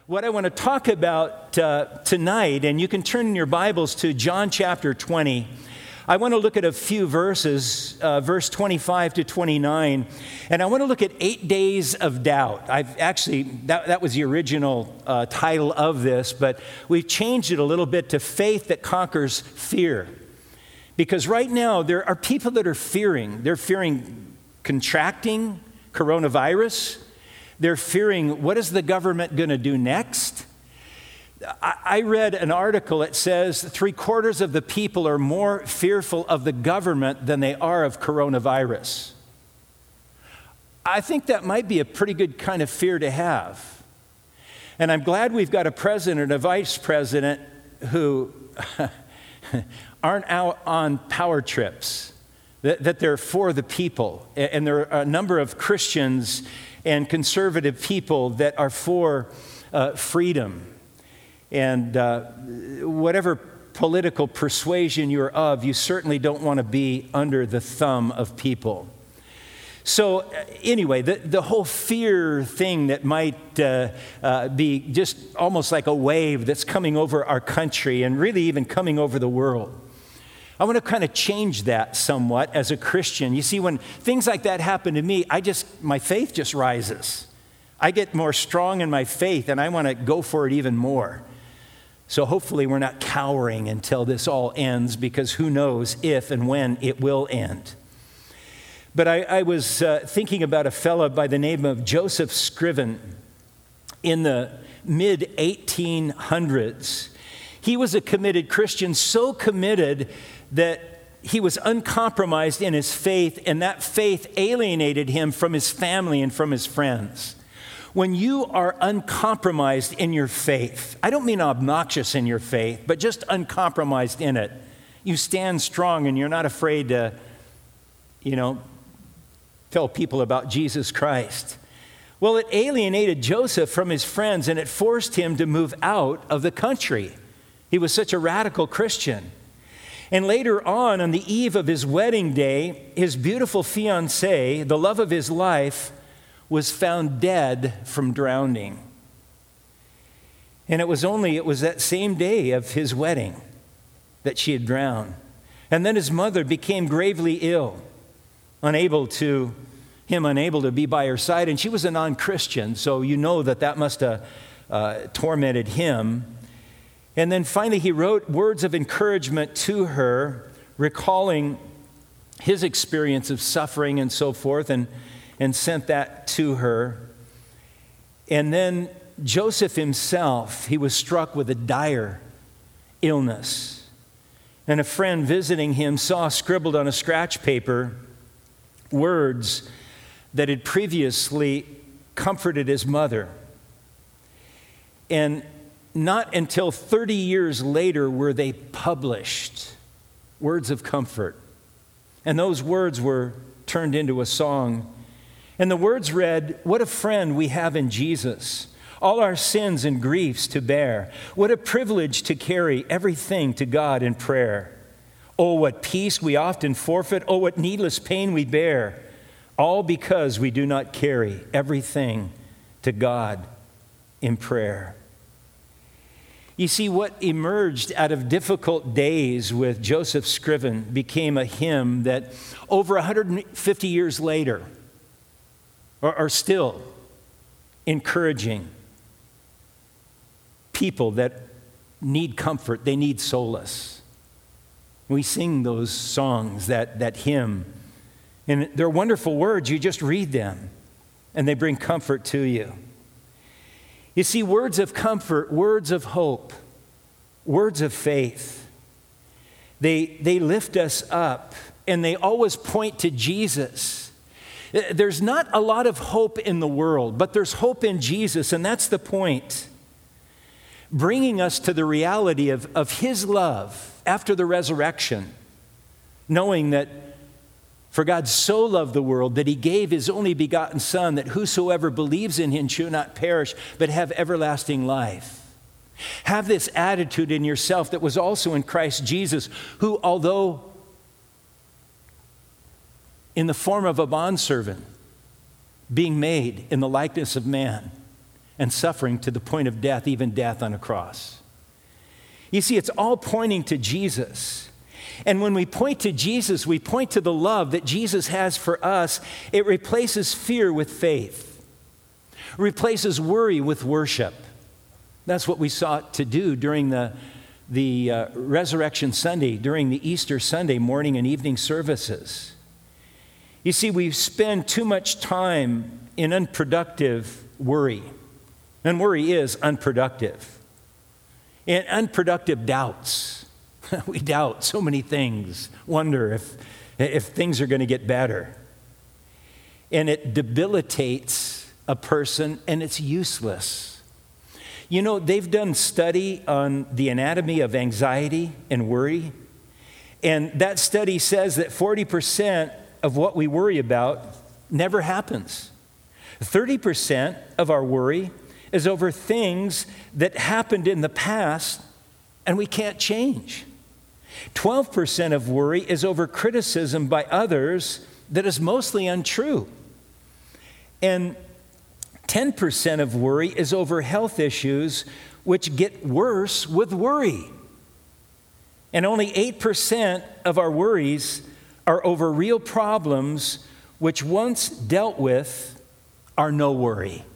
What I want to talk about tonight, and you can turn in your Bibles to John chapter 20. I want to look at a few verses, verse 25 to 29, and I want to look at 8 days of doubt. That was the original title of this, but we've changed it a little bit to faith that conquers fear. Because right now, there are people that are fearing. They're fearing contracting coronavirus. They're fearing, what is the government going to do next? I read an article that says 3/4 of the people are more fearful of the government than they are of coronavirus. I think that might be a pretty good kind of fear to have. And I'm glad we've got a president and a vice president who aren't out on power trips, that they're for the people. And there are a number of Christians and conservative people that are for freedom. And whatever political persuasion you're of, you certainly don't want to be under the thumb of people. So anyway, the whole fear thing that might be just almost like a wave that's coming over our country and really even coming over the world. I want to kind of change that somewhat as a Christian. You see, when things like that happen to me, my faith just rises. I get more strong in my faith, and I want to go for it even more. So hopefully we're not cowering until this all ends, because who knows if and when it will end. But I was thinking about a fellow by the name of Joseph Scriven in the mid-1800s. He was a committed Christian, so committed that he was uncompromised in his faith, and that faith alienated him from his family and from his friends. When you are uncompromised in your faith, I don't mean obnoxious in your faith, but just uncompromised in it, you stand strong and you're not afraid to, tell people about Jesus Christ. Well, it alienated Joseph from his friends, and it forced him to move out of the country. He was such a radical Christian. And later on the eve of his wedding day, his beautiful fiancée, the love of his life, was found dead from drowning. And it was that same day of his wedding that she had drowned. And then his mother became gravely ill, unable to be by her side. And she was a non-Christian, so you know that must have tormented him. And then finally he wrote words of encouragement to her, recalling his experience of suffering and so forth, and sent that to her. And then Joseph himself, he was struck with a dire illness. And a friend visiting him saw scribbled on a scratch paper words that had previously comforted his mother. And not until 30 years later were they published, words of comfort. And those words were turned into a song. And the words read, "What a friend we have in Jesus, all our sins and griefs to bear. What a privilege to carry everything to God in prayer. Oh, what peace we often forfeit. Oh, what needless pain we bear. All because we do not carry everything to God in prayer." You see, what emerged out of difficult days with Joseph Scriven became a hymn that over 150 years later are still encouraging people that need comfort, they need solace. We sing those songs, that hymn, and they're wonderful words. You just read them, and they bring comfort to you. You see, words of comfort, words of hope, words of faith, they lift us up, and they always point to Jesus. There's not a lot of hope in the world, but there's hope in Jesus, and that's the point. Bringing us to the reality of His love after the resurrection, knowing that for God so loved the world that He gave His only begotten Son, that whosoever believes in Him should not perish, but have everlasting life. Have this attitude in yourself that was also in Christ Jesus, who, although in the form of a bondservant, being made in the likeness of man, and suffering to the point of death, even death on a cross. You see, it's all pointing to Jesus. And when we point to Jesus, we point to the love that Jesus has for us. It replaces fear with faith, replaces worry with worship. That's what we sought to do during the Resurrection Sunday, during the Easter Sunday morning and evening services. You see, we spend too much time in unproductive worry. And worry is unproductive. In unproductive doubts. We doubt so many things, wonder if things are going to get better. And it debilitates a person, and it's useless. You know, they've done study on the anatomy of anxiety and worry, and that study says that 40% of what we worry about never happens. 30% of our worry is over things that happened in the past and we can't change. 12% of worry is over criticism by others that is mostly untrue. And 10% of worry is over health issues which get worse with worry. And only 8% of our worries are over real problems which once dealt with are no worry.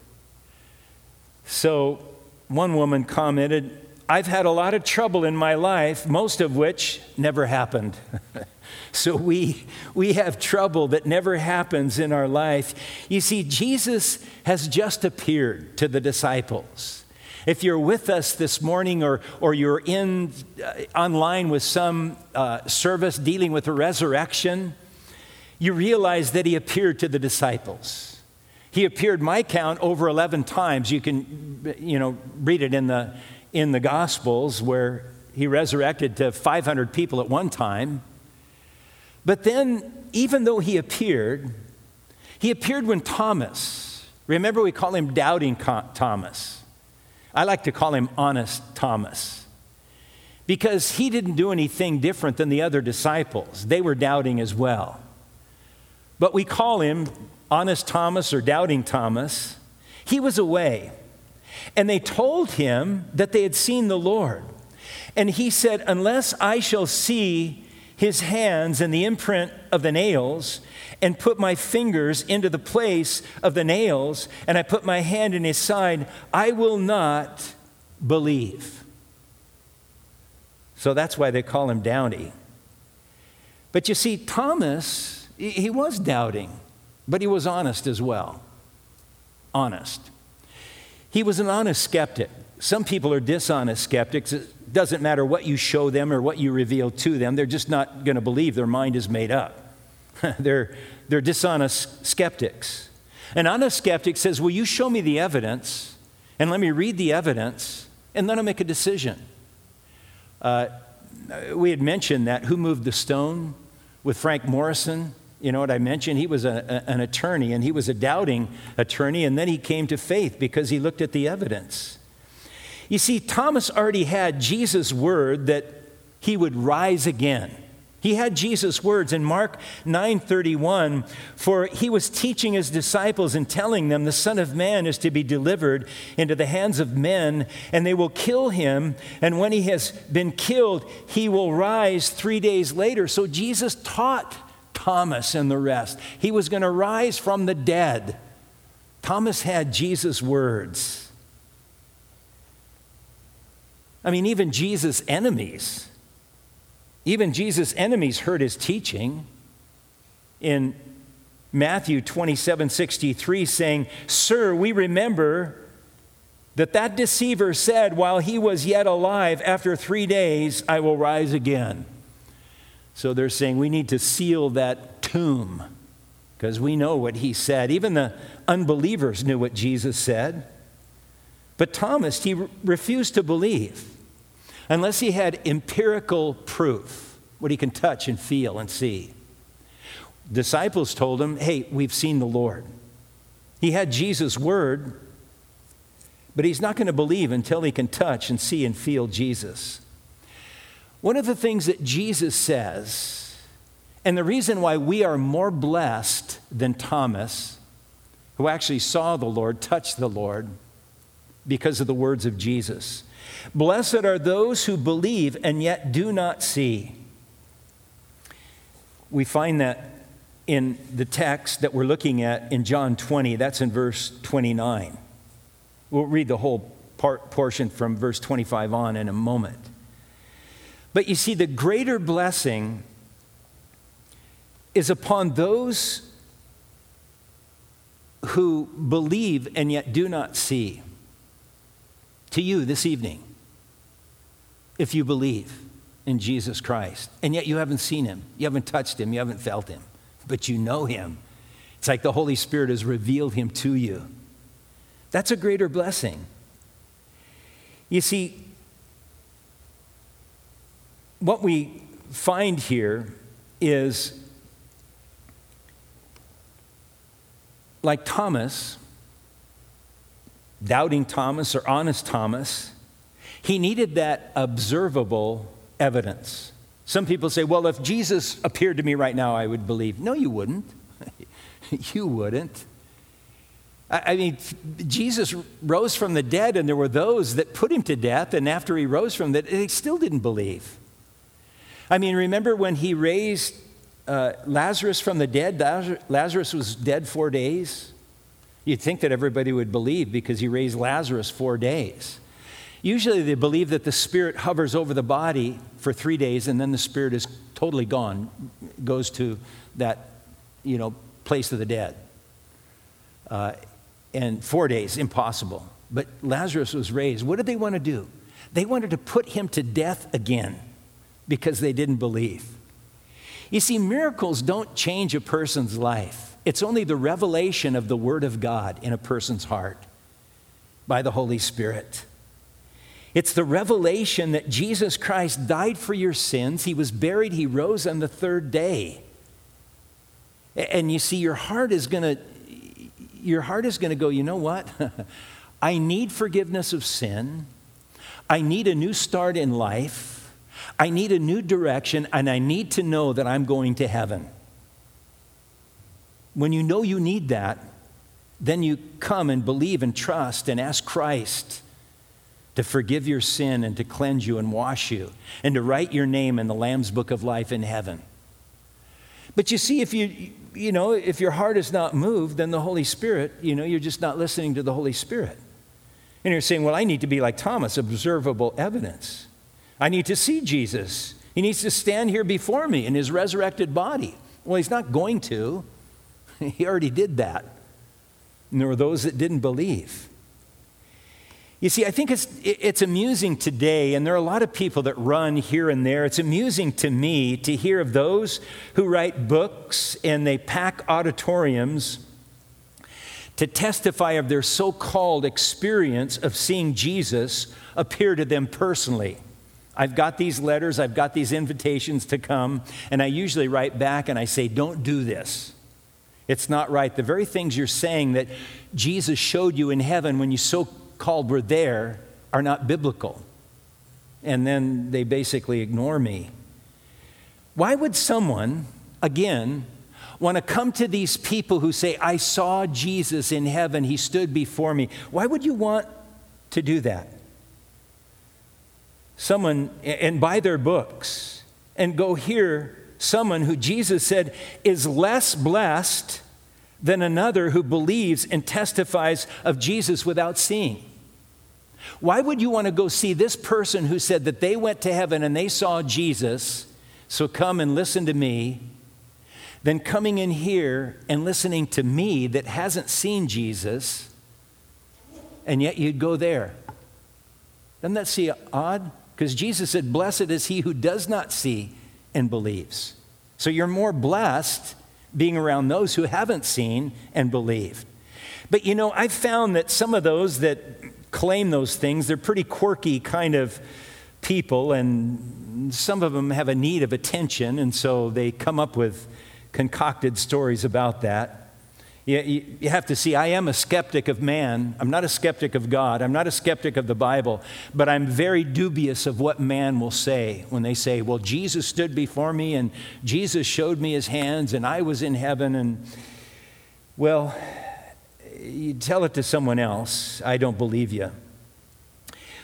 So one woman commented, "I've had a lot of trouble in my life, most of which never happened." So we have trouble that never happens in our life. You see, Jesus has just appeared to the disciples. If you're with us this morning or you're online with some service dealing with the resurrection, you realize that he appeared to the disciples. He appeared, my count, over 11 times. You can, read it in the Gospels where he resurrected to 500 people at one time. But then, even though he appeared when Thomas, remember we call him Doubting Thomas. I like to call him Honest Thomas because he didn't do anything different than the other disciples. They were doubting as well. But we call him Honest Thomas or Doubting Thomas. He was away. And they told him that they had seen the Lord. And he said, "Unless I shall see his hands and the imprint of the nails, and put my fingers into the place of the nails, and I put my hand in his side, I will not believe." So that's why they call him Doubting. But you see, Thomas, he was doubting, but he was honest as well. Honest. He was an honest skeptic. Some people are dishonest skeptics. It doesn't matter what you show them or what you reveal to them. They're just not going to believe. Their mind is made up. They're dishonest skeptics. An honest skeptic says, "Will you show me the evidence and let me read the evidence and then I'll make a decision." We had mentioned that Who Moved the Stone with Frank Morrison. You know what I mentioned? He was an attorney, and he was a doubting attorney, and then he came to faith because he looked at the evidence. You see, Thomas already had Jesus' word that he would rise again. He had Jesus' words in Mark 9:31, for he was teaching his disciples and telling them the Son of Man is to be delivered into the hands of men, and they will kill him, and when he has been killed, he will rise 3 days later. So Jesus taught Thomas and the rest. He was going to rise from the dead. Thomas had Jesus' words. I mean, even Jesus' enemies heard his teaching in Matthew 27:63, saying, "Sir, we remember that deceiver said while he was yet alive, after 3 days I will rise again." So they're saying we need to seal that tomb because we know what he said. Even the unbelievers knew what Jesus said. But Thomas, he refused to believe unless he had empirical proof, what he can touch and feel and see. Disciples told him, "Hey, we've seen the Lord." He had Jesus' word, but he's not going to believe until he can touch and see and feel Jesus. One of the things that Jesus says, and the reason why we are more blessed than Thomas, who actually saw the Lord, touched the Lord, because of the words of Jesus. Blessed are those who believe and yet do not see. We find that in the text that we're looking at in John 20. That's in verse 29. We'll read the whole portion from verse 25 on in a moment. But you see, the greater blessing is upon those who believe and yet do not see. To you this evening, if you believe in Jesus Christ, and yet you haven't seen him, you haven't touched him, you haven't felt him, but you know him. It's like the Holy Spirit has revealed him to you. That's a greater blessing. You see, what we find here is, like Thomas, doubting Thomas or honest Thomas, he needed that observable evidence. Some people say, well, if Jesus appeared to me right now, I would believe. No, you wouldn't. You wouldn't. I mean, Jesus rose from the dead, and there were those that put him to death, and after he rose from that, they still didn't believe. I mean, remember when he raised Lazarus from the dead? Lazarus was dead 4 days. You'd think that everybody would believe because he raised Lazarus 4 days. Usually they believe that the spirit hovers over the body for 3 days, and then the spirit is totally gone, goes to that, place of the dead. And 4 days, impossible. But Lazarus was raised. What did they want to do? They wanted to put him to death again because they didn't believe. You see, miracles don't change a person's life. It's only the revelation of the Word of God in a person's heart by the Holy Spirit. It's the revelation that Jesus Christ died for your sins. He was buried. He rose on the third day. And you see, your heart is going to go, you know what? I need forgiveness of sin. I need a new start in life. I need a new direction, and I need to know that I'm going to heaven. When you know you need that, then you come and believe and trust and ask Christ to forgive your sin and to cleanse you and wash you and to write your name in the Lamb's Book of Life in heaven. But you see, if if your heart is not moved, then the Holy Spirit, you're just not listening to the Holy Spirit. And you're saying, well, I need to be like Thomas, observable evidence. I need to see Jesus. He needs to stand here before me in his resurrected body. Well, he's not going to. He already did that. And there were those that didn't believe. You see, I think it's amusing today, and there are a lot of people that run here and there. It's amusing to me to hear of those who write books and they pack auditoriums to testify of their so-called experience of seeing Jesus appear to them personally. I've got these letters, I've got these invitations to come, and I usually write back and I say, don't do this. It's not right. The very things you're saying that Jesus showed you in heaven when you so-called were there are not biblical. And then they basically ignore me. Why would someone, again, want to come to these people who say, I saw Jesus in heaven, he stood before me? Why would you want to do that? Someone, and buy their books, and go hear someone who Jesus said is less blessed than another who believes and testifies of Jesus without seeing. Why would you want to go see this person who said that they went to heaven and they saw Jesus, so come and listen to me, than coming in here and listening to me that hasn't seen Jesus, and yet you'd go there? Doesn't that seem odd? Because Jesus said, blessed is he who does not see and believes. So you're more blessed being around those who haven't seen and believed. But I've found that some of those that claim those things, they're pretty quirky kind of people, and some of them have a need of attention, and so they come up with concocted stories about that. You have to see, I am a skeptic of man. I'm not a skeptic of God. I'm not a skeptic of the Bible. But I'm very dubious of what man will say when they say, well, Jesus stood before me and Jesus showed me his hands and I was in heaven. And, well, you tell it to someone else. I don't believe you.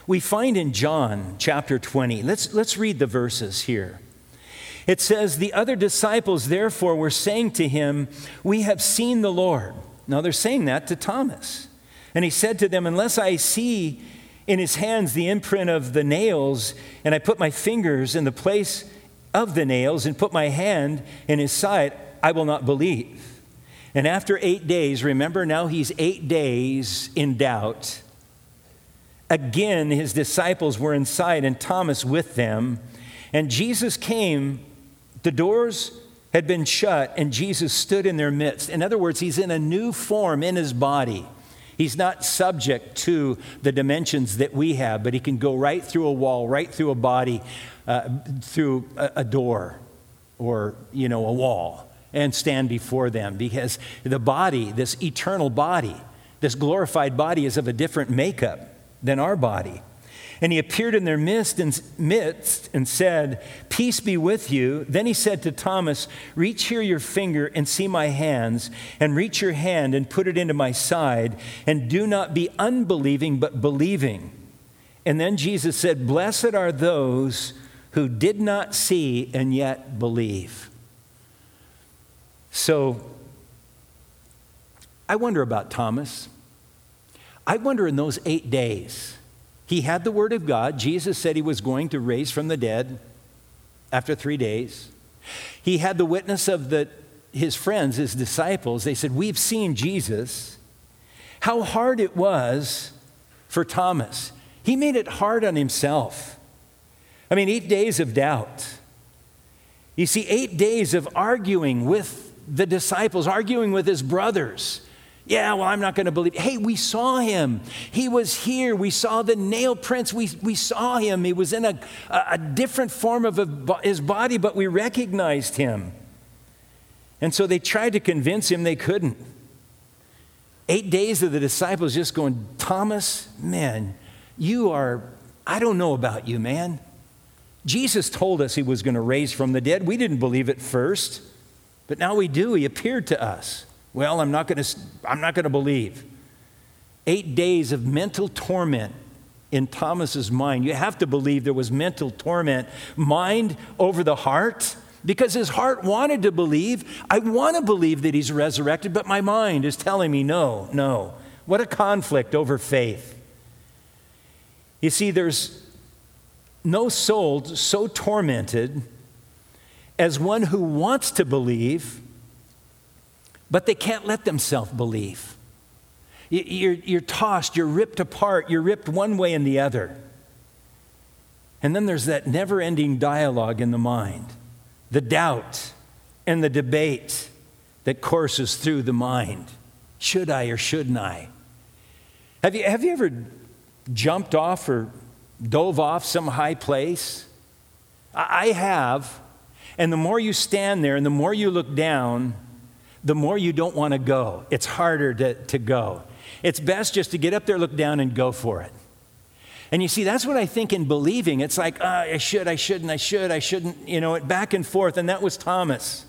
We find in John chapter 20, let's read the verses here. It says, the other disciples therefore were saying to him, we have seen the Lord. Now they're saying that to Thomas. And he said to them, unless I see in his hands the imprint of the nails, and I put my fingers in the place of the nails and put my hand in his side, I will not believe. And after 8 days, remember now he's 8 days in doubt, again his disciples were inside and Thomas with them. And Jesus came, the doors had been shut, and Jesus stood in their midst. In other words, he's in a new form in his body. He's not subject to the dimensions that we have, but he can go right through a wall, right through a body, through a door or, a wall, and stand before them, because the body, this eternal body, this glorified body, is of a different makeup than our body. And he appeared in their midst and said, peace be with you. Then he said to Thomas, reach here your finger and see my hands, and reach your hand and put it into my side, and do not be unbelieving but believing. And then Jesus said, blessed are those who did not see and yet believe. So I wonder about Thomas. I wonder in those 8 days, he had the word of God. Jesus said he was going to raise from the dead after 3 days. He had the witness of his friends, his disciples. They said, we've seen Jesus. How hard it was for Thomas. He made it hard on himself. 8 days of doubt. You see, 8 days of arguing with the disciples, arguing with his brothers. Yeah, well, I'm not going to believe. Hey, we saw him. He was here. We saw the nail prints. We saw him. He was in a different form of his body, but we recognized him. And so they tried to convince him. They couldn't. 8 days of the disciples just going, Thomas, man, I don't know about you, man. Jesus told us he was going to raise from the dead. We didn't believe it first, but now we do. He appeared to us. Well, I'm not going to believe. 8 days of mental torment in Thomas's mind. You have to believe there was mental torment, mind over the heart, because his heart wanted to believe. I want to believe that he's resurrected, but my mind is telling me no. What a conflict over faith. You see, there's no soul so tormented as one who wants to believe, but they can't let themselves believe. You're tossed, you're ripped apart, you're ripped one way and the other. And then there's that never-ending dialogue in the mind, the doubt and the debate that courses through the mind. Should I or shouldn't I? Have you ever jumped off or dove off some high place? I have. And the more you stand there and the more you look down, the more you don't want to go. It's harder to go. It's best just to get up there, look down, and go for it. And you see, that's what I think in believing. It's like, I should, I shouldn't, I should, I shouldn't, back and forth. And that was Thomas.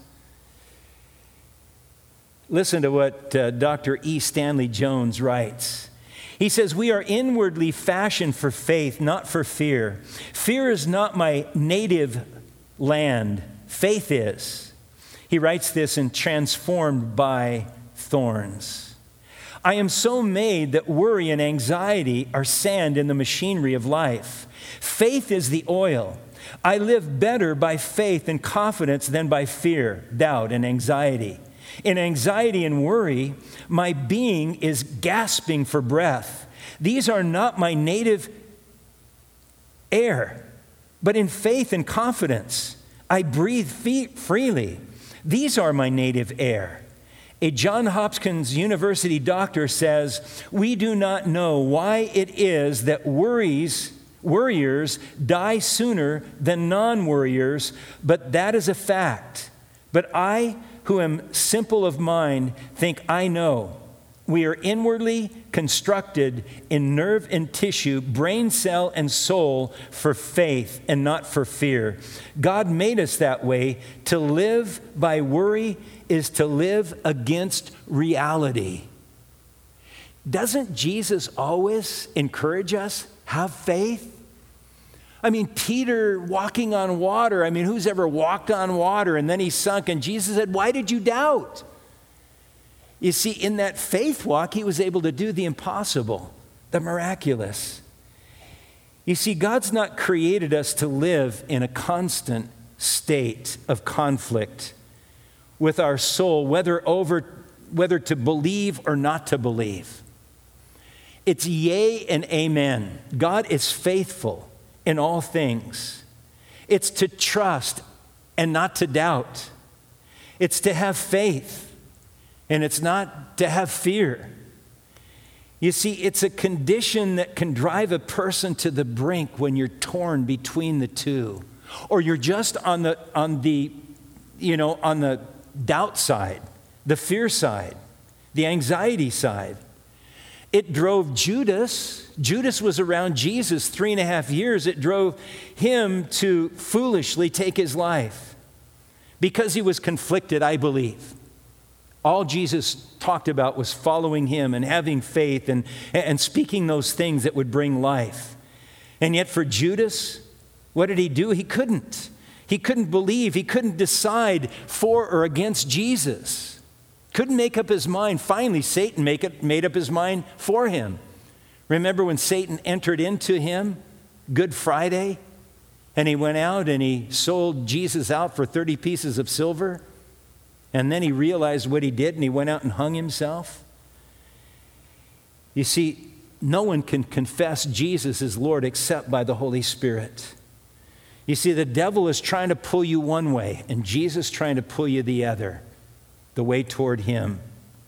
Listen to what Dr. E. Stanley Jones writes. He says, we are inwardly fashioned for faith, not for fear. Fear is not my native land. Faith is. He writes this in Transformed by Thorns. I am so made that worry and anxiety are sand in the machinery of life. Faith is the oil. I live better by faith and confidence than by fear, doubt, and anxiety. In anxiety and worry, my being is gasping for breath. These are not my native air, but in faith and confidence, I breathe freely. These are my native air. A Johns Hopkins University doctor says, we do not know why it is that worriers die sooner than non-worriers, but that is a fact. But I, who am simple of mind, think I know. We are inwardly constructed in nerve and tissue, brain cell and soul for faith and not for fear. God made us that way. To live by worry is to live against reality. Doesn't Jesus always encourage us? Have faith? I mean, Peter walking on water. I mean, who's ever walked on water? And then he sunk, and Jesus said, why did you doubt? You see, in that faith walk, he was able to do the impossible, the miraculous. You see, God's not created us to live in a constant state of conflict with our soul, whether to believe or not to believe. It's yea and amen. God is faithful in all things. It's to trust and not to doubt. It's to have faith, and it's not to have fear. You see, it's a condition that can drive a person to the brink when you're torn between the two, or you're just on the doubt side, the fear side, the anxiety side. It drove Judas. Judas was around Jesus 3.5 years. It drove him to foolishly take his life because he was conflicted, I believe. All Jesus talked about was following him and having faith and speaking those things that would bring life. And yet for Judas, what did he do? He couldn't. He couldn't believe. He couldn't decide for or against Jesus. Couldn't make up his mind. Finally, Satan made up his mind for him. Remember when Satan entered into him, Good Friday, and he went out and he sold Jesus out for 30 pieces of silver? And then he realized what he did and he went out and hung himself. You see, no one can confess Jesus as Lord except by the Holy Spirit. You see, the devil is trying to pull you one way and Jesus trying to pull you the other, the way toward him.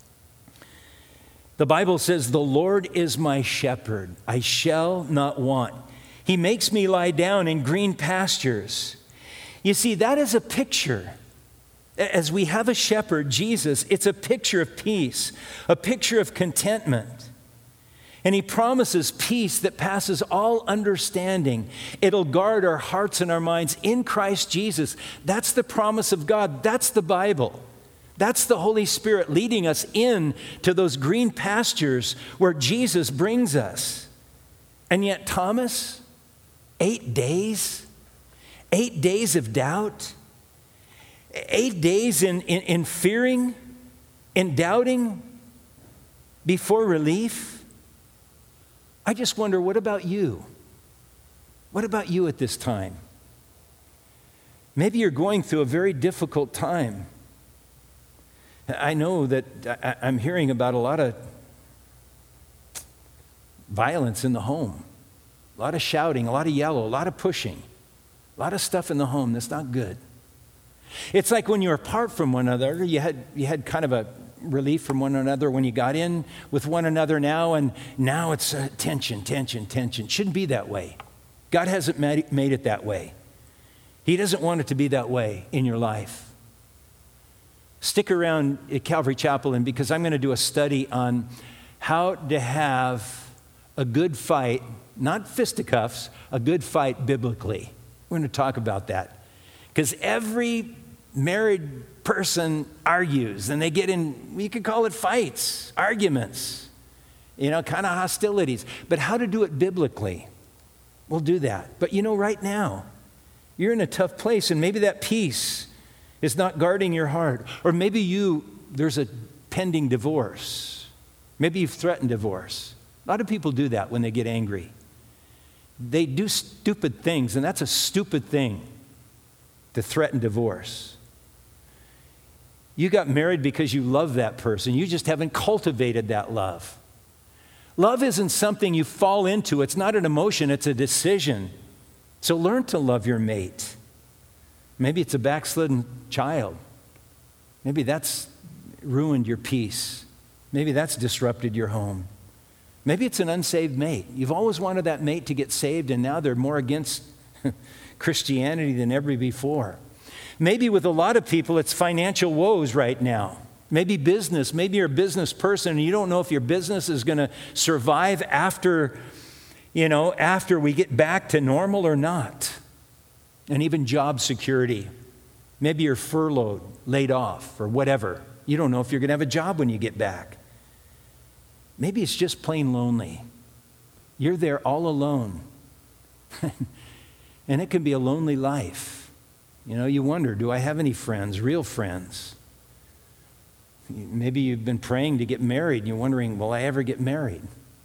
The Bible says, the Lord is my shepherd. I shall not want. He makes me lie down in green pastures. You see, that is a picture. As we have a shepherd, Jesus, it's a picture of peace, a picture of contentment. And he promises peace that passes all understanding. It'll guard our hearts and our minds in Christ Jesus. That's the promise of God. That's the Bible. That's the Holy Spirit leading us in to those green pastures where Jesus brings us. And yet, Thomas, 8 days of doubt, 8 days in fearing, in doubting before relief. I just wonder, what about you? What about you at this time? Maybe you're going through a very difficult time. I know that I'm hearing about a lot of violence in the home, a lot of shouting, a lot of yellow, a lot of pushing, a lot of stuff in the home that's not good. It's like when you're apart from one another, you had kind of a relief from one another when you got in with one another now, and now it's tension. Shouldn't be that way. God hasn't made it that way. He doesn't want it to be that way in your life. Stick around at Calvary Chapel, and because I'm going to do a study on how to have a good fight, not fisticuffs, a good fight biblically. We're going to talk about that. Because every married person argues, and they get in, you could call it fights, arguments, kind of hostilities. But how to do it biblically, we'll do that. But right now, you're in a tough place, and maybe that peace is not guarding your heart. Or maybe there's a pending divorce. Maybe you've threatened divorce. A lot of people do that when they get angry. They do stupid things, and that's a stupid thing, to threaten divorce. You got married because you love that person. You just haven't cultivated that love. Love isn't something you fall into. It's not an emotion, it's a decision. So learn to love your mate. Maybe it's a backslidden child. Maybe that's ruined your peace. Maybe that's disrupted your home. Maybe it's an unsaved mate. You've always wanted that mate to get saved, and now they're more against Christianity than ever before. Maybe with a lot of people, it's financial woes right now. Maybe business. Maybe you're a business person, and you don't know if your business is going to survive after we get back to normal or not. And even job security. Maybe you're furloughed, laid off, or whatever. You don't know if you're going to have a job when you get back. Maybe it's just plain lonely. You're there all alone. And it can be a lonely life. You know, you wonder, do I have any friends, real friends? Maybe you've been praying to get married and you're wondering, will I ever get married?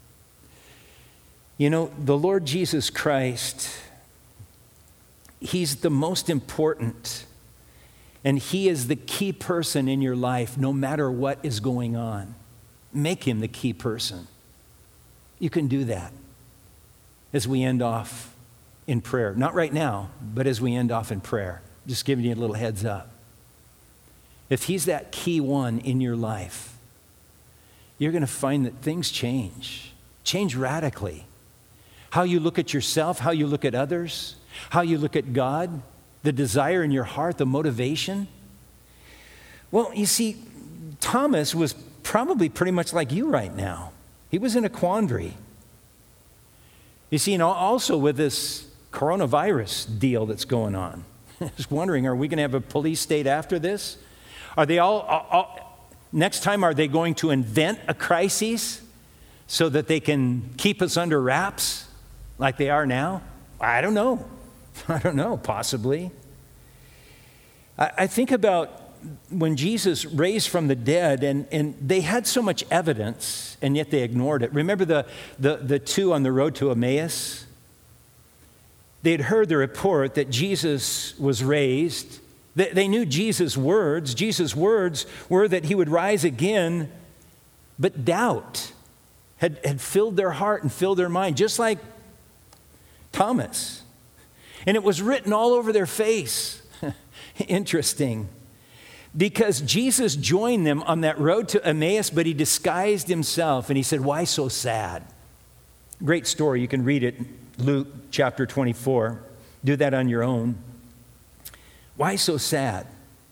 You know, the Lord Jesus Christ, He's the most important, and He is the key person in your life no matter what is going on. Make Him the key person. You can do that as we end off in prayer. Not right now, but as we end off in prayer. Just giving you a little heads up. If He's that key one in your life, you're going to find that things change radically. How you look at yourself, how you look at others, how you look at God, the desire in your heart, the motivation. Well, you see, Thomas was probably pretty much like you right now. He was in a quandary. You see, and also with this coronavirus deal that's going on, I was wondering, are we going to have a police state after this? Are they next time, are they going to invent a crisis so that they can keep us under wraps like they are now? I don't know. Possibly. I think about when Jesus raised from the dead, and they had so much evidence, and yet they ignored it. Remember the two on the road to Emmaus? They had heard the report that Jesus was raised. They knew Jesus' words. Jesus' words were that He would rise again, but doubt had filled their heart and filled their mind, just like Thomas. And it was written all over their face. Interesting. Because Jesus joined them on that road to Emmaus, but He disguised Himself, and He said, "Why so sad?" Great story. You can read it, Luke chapter 24. Do that on your own. Why so sad?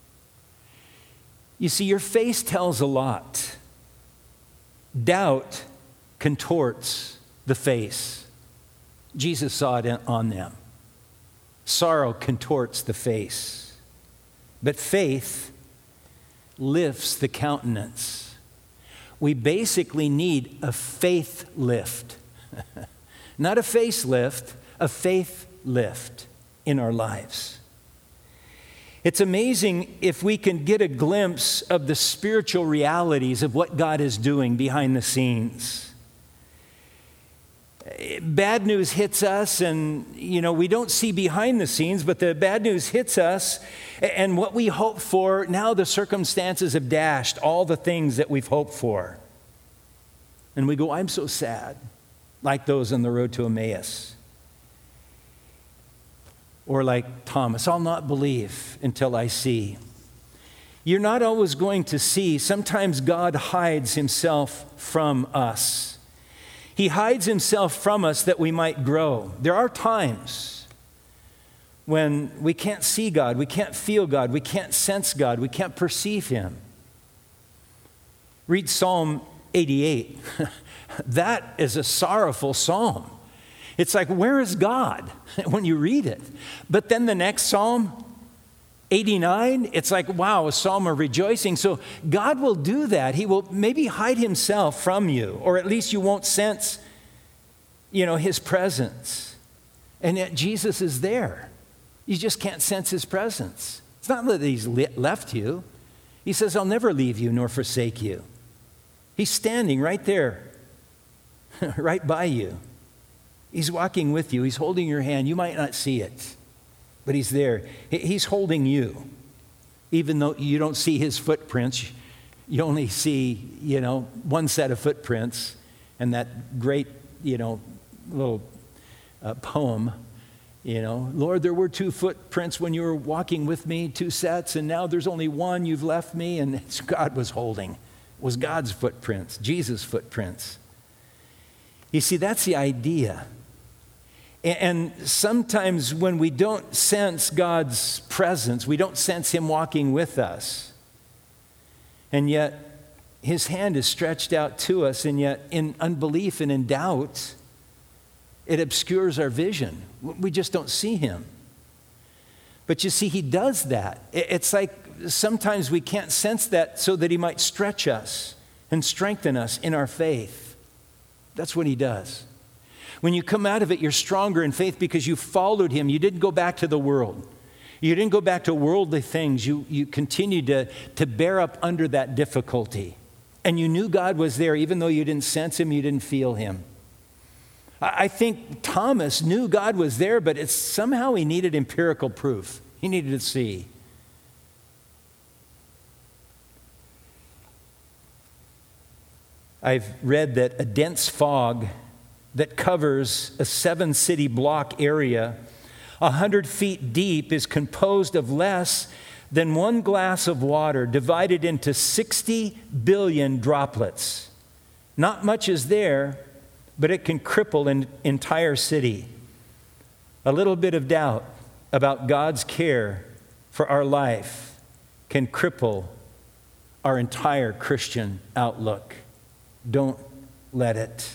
You see, your face tells a lot. Doubt contorts the face. Jesus saw it on them. Sorrow contorts the face. But faith lifts the countenance. We basically need a faith lift. Not a facelift, a faith lift in our lives. It's amazing if we can get a glimpse of the spiritual realities of what God is doing behind the scenes. Bad news hits us, and we don't see behind the scenes, but the bad news hits us, and what we hoped for, now the circumstances have dashed all the things that we've hoped for. And we go, "I'm so sad," like those on the road to Emmaus. Or like Thomas, "I'll not believe until I see." You're not always going to see. Sometimes God hides Himself from us. He hides Himself from us that we might grow. There are times when we can't see God, we can't feel God, we can't sense God, we can't perceive Him. Read Psalm 88. That is a sorrowful psalm. It's like, where is God when you read it? But then the next Psalm, 89, it's like, wow, a psalm of rejoicing. So God will do that. He will maybe hide Himself from you, or at least you won't sense, His presence. And yet Jesus is there. You just can't sense His presence. It's not that He's left you. He says, "I'll never leave you nor forsake you." He's standing right there, right by you. He's walking with you. He's holding your hand. You might not see it, but He's there. He's holding you. Even though you don't see His footprints, you only see, one set of footprints, and that great, little poem, "Lord, there were 2 footprints when you were walking with me, 2 sets, and now there's only one, you've left me," and God was holding. It was God's footprints, Jesus' footprints. You see, that's the idea. And sometimes when we don't sense God's presence, we don't sense Him walking with us, and yet His hand is stretched out to us, and yet in unbelief and in doubt, it obscures our vision. We just don't see Him. But you see, He does that. It's like sometimes we can't sense that so that He might stretch us and strengthen us in our faith. That's what He does. When you come out of it, you're stronger in faith because you followed him. You didn't go back to the world. You didn't go back to worldly things. You continued to bear up under that difficulty. And you knew God was there even though you didn't sense him, you didn't feel him. I think Thomas knew God was there, but somehow he needed empirical proof. He needed to see. I've read that a dense fog that covers a 7-city block area 100 feet deep is composed of less than one glass of water divided into 60 billion droplets. Not much is there, but it can cripple an entire city. A little bit of doubt about God's care for our life can cripple our entire Christian outlook. Don't let it.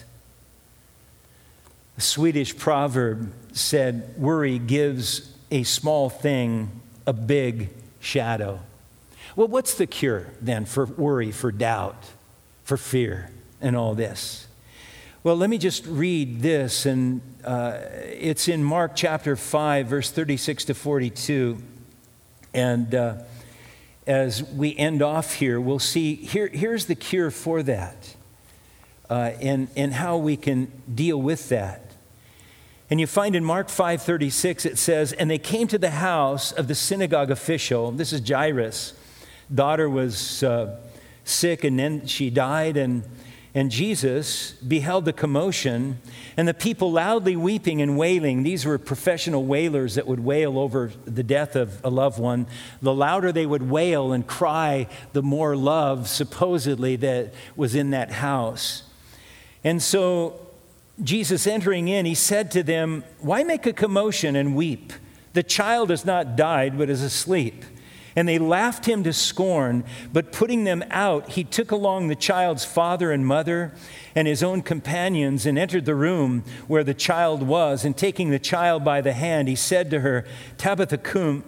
A Swedish proverb said, worry gives a small thing a big shadow. Well, what's the cure then for worry, for doubt, for fear, and all this? Well, let me just read this, and it's in Mark chapter 5, verse 36 to 42. And as we end off here, we'll see, here's the cure for that, and how we can deal with that. And you find in Mark 5:36, it says, and they came to the house of the synagogue official. This is Jairus. Daughter was sick, and then she died, and Jesus beheld the commotion and the people loudly weeping and wailing. These were professional wailers that would wail over the death of a loved one. The louder they would wail and cry, the more love supposedly that was in that house. And so Jesus entering in, he said to them, why make a commotion and weep? The child has not died, but is asleep. And they laughed him to scorn, but putting them out, he took along the child's father and mother and his own companions and entered the room where the child was. And taking the child by the hand, he said to her, Tabitha cum,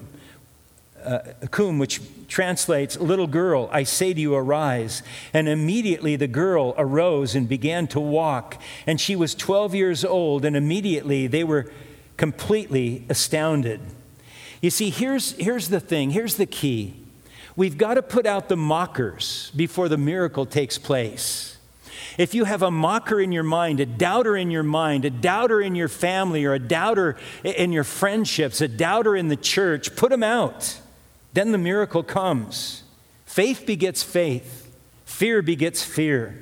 which translates, little girl, I say to you, arise. And immediately the girl arose and began to walk. And she was 12 years old, and immediately they were completely astounded. You see, here's the thing, here's the key. We've got to put out the mockers before the miracle takes place. If you have a mocker in your mind, a doubter in your mind, a doubter in your family, or a doubter in your friendships, a doubter in the church, put them out. Then the miracle comes. Faith begets faith. Fear begets fear.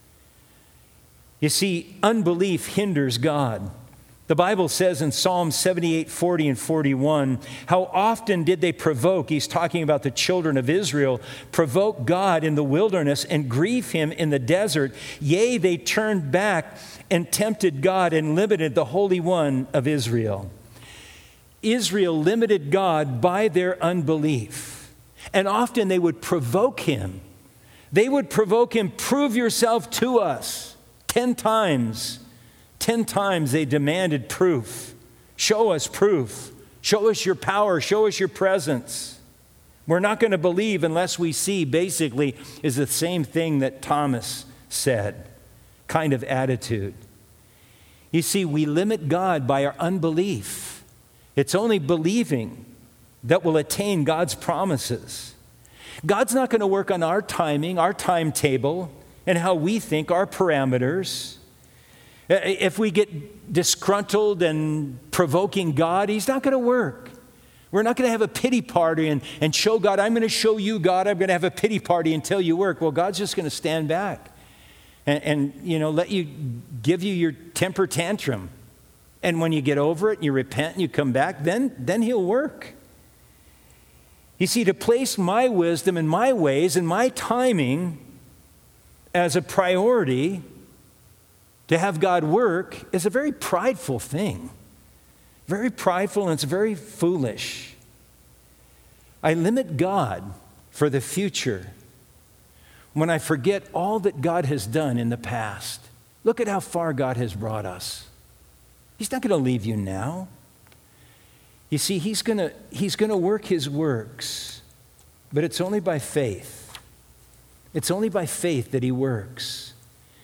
You see, unbelief hinders God. The Bible says in Psalm 78, 40 and 41, how often did they provoke, he's talking about the children of Israel, provoke God in the wilderness and grieve him in the desert. Yea, they turned back and tempted God and limited the Holy One of Israel. Israel limited God by their unbelief. And often they would provoke him. They would provoke him, prove yourself to us. 10 times. 10 times they demanded proof. Show us proof. Show us your power. Show us your presence. We're not going to believe unless we see, basically, is the same thing that Thomas said. Kind of attitude. You see, we limit God by our unbelief. It's only believing that will attain God's promises. God's not going to work on our timing, our timetable, and how we think, our parameters. If we get disgruntled and provoking God, he's not going to work. We're not going to have a pity party and show God, I'm going to show you, God, I'm going to have a pity party until you work. Well, God's just going to stand back and let you give you your temper tantrum. And when you get over it and you repent and you come back, then he'll work. You see, to place my wisdom and my ways and my timing as a priority to have God work is a very prideful thing. Very prideful, and it's very foolish. I limit God for the future when I forget all that God has done in the past. Look at how far God has brought us. He's not going to leave you now. You see, he's going to work his works, but it's only by faith. It's only by faith that he works.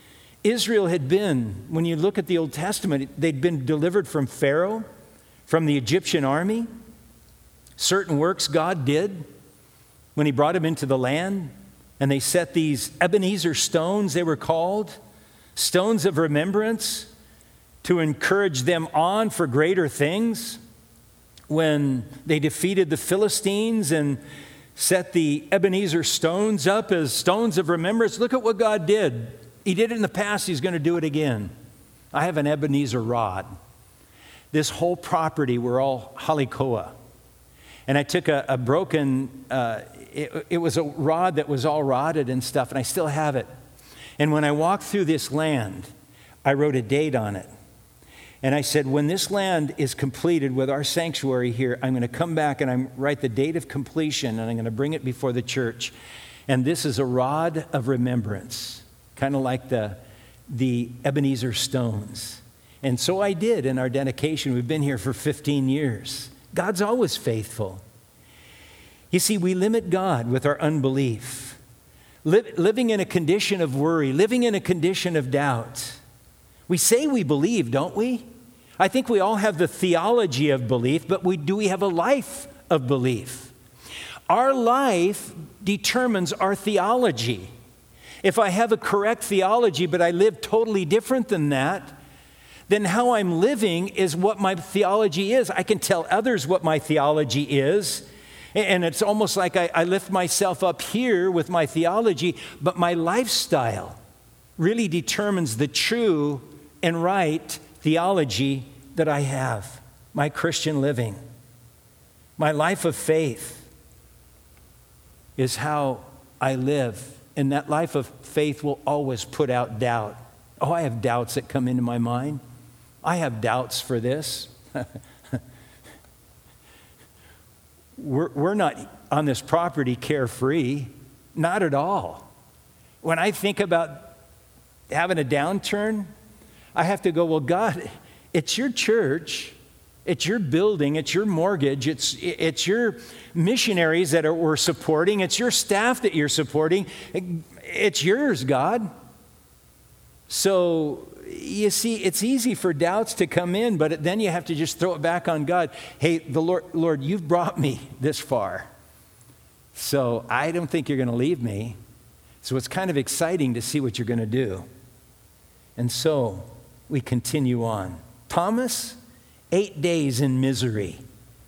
Israel had been, when you look at the Old Testament, they'd been delivered from Pharaoh, from the Egyptian army. Certain works God did when he brought them into the land. And they set these Ebenezer stones, they were called, stones of remembrance, to encourage them on for greater things. When they defeated the Philistines and set the Ebenezer stones up as stones of remembrance, look at what God did. He did it in the past, he's going to do it again. I have an Ebenezer rod. This whole property were all halikoa. And I took a broken, it was a rod that was all rotted and stuff, and I still have it. And when I walked through this land, I wrote a date on it. And I said, when this land is completed with our sanctuary here, I'm going to come back and I'm write the date of completion, and I'm going to bring it before the church. And this is a rod of remembrance, kind of like the Ebenezer stones. And so I did in our dedication. We've been here for 15 years. God's always faithful. You see, we limit God with our unbelief, living in a condition of worry, living in a condition of doubt. We say we believe, don't we? I think we all have the theology of belief, but do we have a life of belief? Our life determines our theology. If I have a correct theology, but I live totally different than that, then how I'm living is what my theology is. I can tell others what my theology is, and it's almost like I lift myself up here with my theology, but my lifestyle really determines the true and right theology that I have, my Christian living. My life of faith is how I live, and that life of faith will always put out doubt. Oh, I have doubts that come into my mind. I have doubts for this. We're not on this property carefree, not at all. When I think about having a downturn, I have to go, well, God, it's your church, it's your building, it's your mortgage, it's your missionaries that we're supporting, it's your staff that you're supporting, it's yours, God. So you see, it's easy for doubts to come in, but then you have to just throw it back on God. Hey, the Lord, you've brought me this far, so I don't think you're going to leave me. So it's kind of exciting to see what you're going to do. And so we continue on. Thomas, 8 days in misery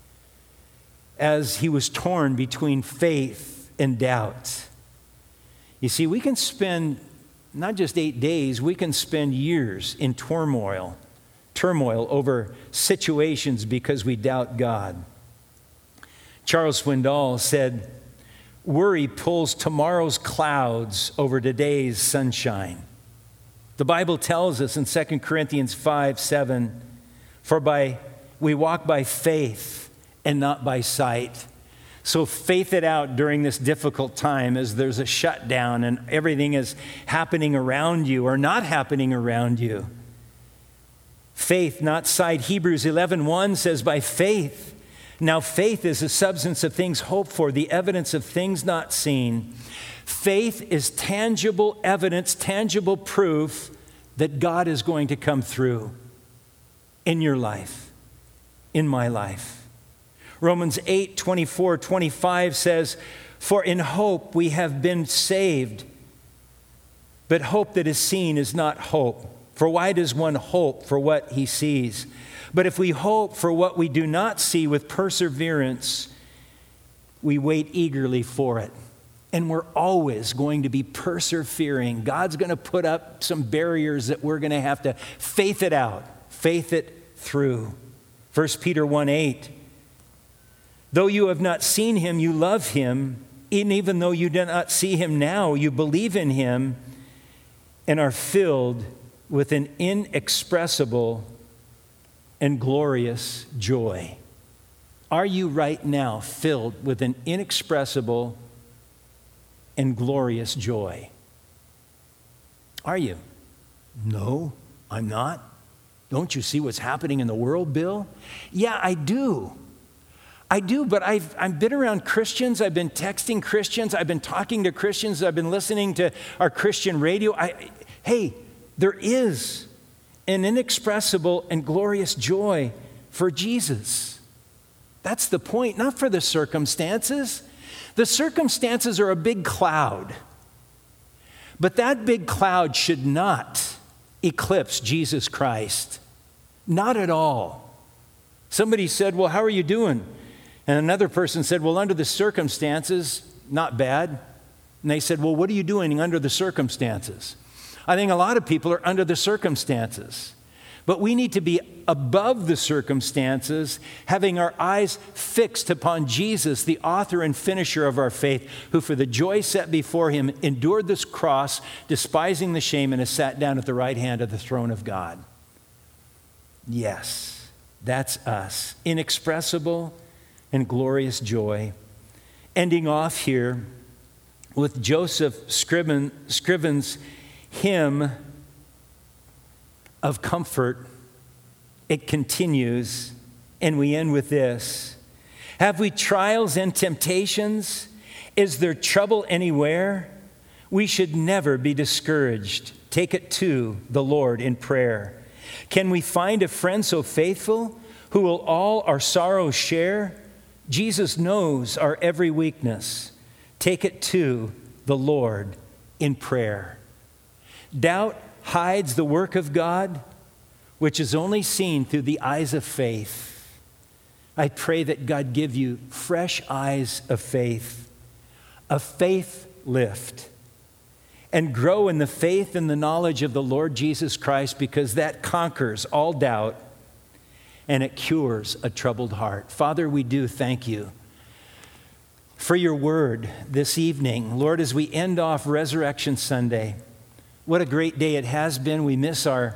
as he was torn between faith and doubt. You see, we can spend not just 8 days, we can spend years in turmoil over situations because we doubt God. Charles Swindoll said, worry pulls tomorrow's clouds over today's sunshine. The Bible tells us in 2 Corinthians 5:7, for we walk by faith and not by sight. So faith it out during this difficult time as there's a shutdown and everything is happening around you or not happening around you. Faith, not sight. Hebrews 11:1 says, by faith. Now faith is the substance of things hoped for, the evidence of things not seen. Faith is tangible evidence, tangible proof that God is going to come through in your life, in my life. Romans 8:24-25 says, for in hope we have been saved, but hope that is seen is not hope. For why does one hope for what he sees? But if we hope for what we do not see with perseverance, we wait eagerly for it. And we're always going to be persevering. God's going to put up some barriers that we're going to have to faith it out, faith it through. 1 Peter 1:8, though you have not seen him, you love him. And even though you do not see him now, you believe in him and are filled with an inexpressible and glorious joy. Are you right now filled with an inexpressible and glorious joy? Are you? No, I'm not. Don't you see what's happening in the world, Bill? Yeah, I do. But I've been around Christians. I've been texting Christians. I've been talking to Christians. I've been listening to our Christian radio. Hey, There is an inexpressible and glorious joy for Jesus. That's the point, not for the circumstances. The circumstances are a big cloud. But that big cloud should not eclipse Jesus Christ. Not at all. Somebody said, well, how are you doing? And another person said, well, under the circumstances, not bad. And they said, well, what are you doing under the circumstances? I think a lot of people are under the circumstances. But we need to be above the circumstances, having our eyes fixed upon Jesus, the author and finisher of our faith, who for the joy set before him endured this cross, despising the shame, and has sat down at the right hand of the throne of God. Yes, that's us. Inexpressible and glorious joy. Ending off here with Joseph Scriven's hymn of comfort. It continues, and we end with this. Have we trials and temptations? Is there trouble anywhere? We should never be discouraged. Take it to the Lord in prayer. Can we find a friend so faithful who will all our sorrows share? Jesus knows our every weakness. Take it to the Lord in prayer. Doubt hides the work of God, which is only seen through the eyes of faith. I pray that God give you fresh eyes of faith, a faith lift, and grow in the faith and the knowledge of the Lord Jesus Christ, because that conquers all doubt and it cures a troubled heart. Father, we do thank you for your word this evening. Lord, as we end off Resurrection Sunday, what a great day it has been. We miss our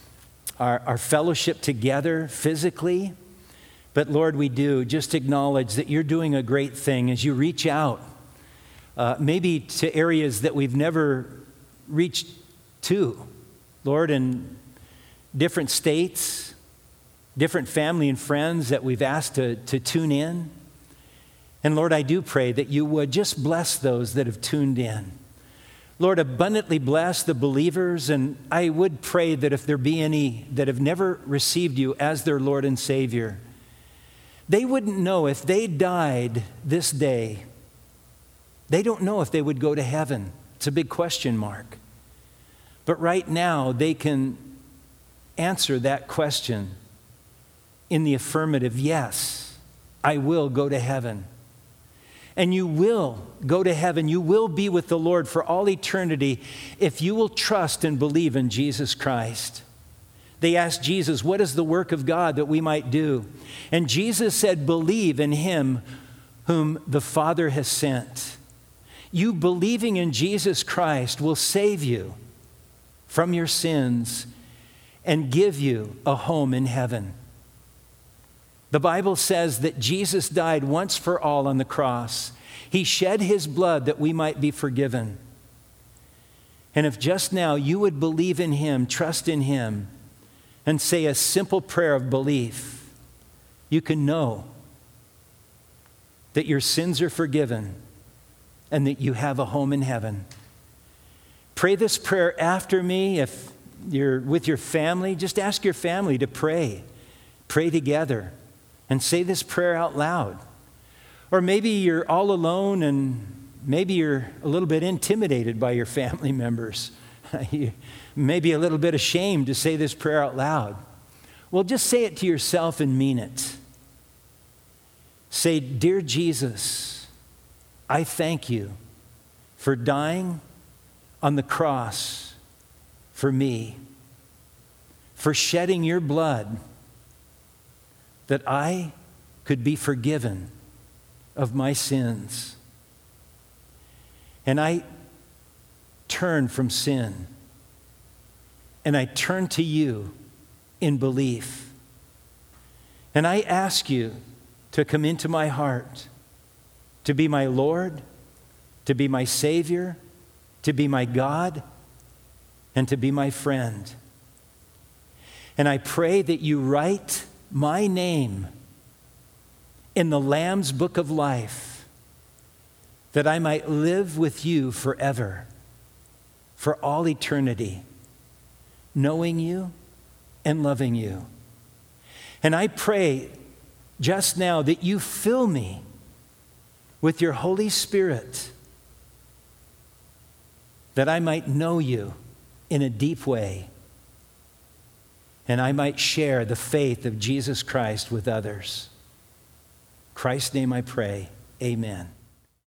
fellowship together physically. But Lord, we do just acknowledge that you're doing a great thing as you reach out, maybe to areas that we've never reached to. Lord, in different states, different family and friends that we've asked to tune in. And Lord, I do pray that you would just bless those that have tuned in. Lord, abundantly bless the believers, and I would pray that if there be any that have never received you as their Lord and Savior, they wouldn't know if they died this day. They don't know if they would go to heaven. It's a big question mark. But right now, they can answer that question in the affirmative. Yes, I will go to heaven. And you will go to heaven. You will be with the Lord for all eternity if you will trust and believe in Jesus Christ. They asked Jesus, what is the work of God that we might do? And Jesus said, believe in him whom the Father has sent. You believing in Jesus Christ will save you from your sins and give you a home in heaven. The Bible says that Jesus died once for all on the cross. He shed his blood that we might be forgiven. And if just now you would believe in him, trust in him, and say a simple prayer of belief, you can know that your sins are forgiven and that you have a home in heaven. Pray this prayer after me. If you're with your family, just ask your family to pray. Pray together. And say this prayer out loud. Or maybe you're all alone and maybe you're a little bit intimidated by your family members. You may be a little bit ashamed to say this prayer out loud. Well, just say it to yourself and mean it. Say, dear Jesus, I thank you for dying on the cross for me, for shedding your blood that I could be forgiven of my sins. And I turn from sin, and I turn to you in belief. And I ask you to come into my heart, to be my Lord, to be my Savior, to be my God, and to be my friend. And I pray that you write my name in the Lamb's book of life, that I might live with you forever, for all eternity. knowing you and loving you. And I pray just now that you fill me with your Holy Spirit, that I might know you in a deep way, and I might share the faith of Jesus Christ with others. In Christ's name I pray, amen.